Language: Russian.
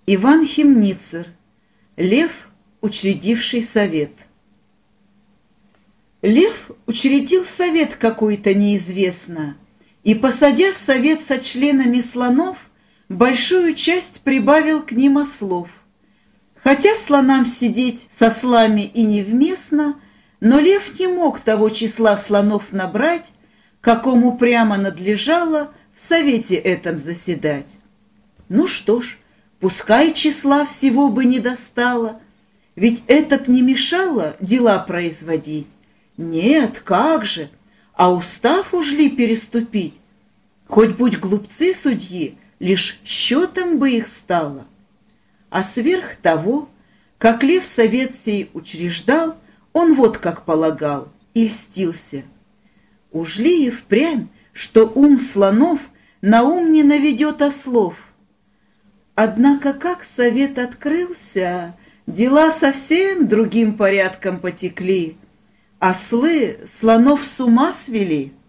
Иван Хемницер. Лев, учредивший совет. Лев учредил совет какой-то неизвестно, и, посадя в совет со членами слонов, большую часть прибавил к ним ослов. Хотя слонам сидеть со ослами и невместно, но лев не мог того числа слонов набрать, какому прямо надлежало в совете этом заседать. Ну что ж, пускай числа всего бы не достало, ведь это б не мешало дела производить. Нет, как же, а устав уж ли переступить? Хоть будь глупцы судьи, лишь счетом бы их стало. А сверх того, как лев совет сей учреждал, он вот как полагал и льстился. Уж ли и впрямь, что ум слонов на ум не наведет ослов? Однако, как совет открылся, дела совсем другим порядком потекли. Ослы слонов с ума свели.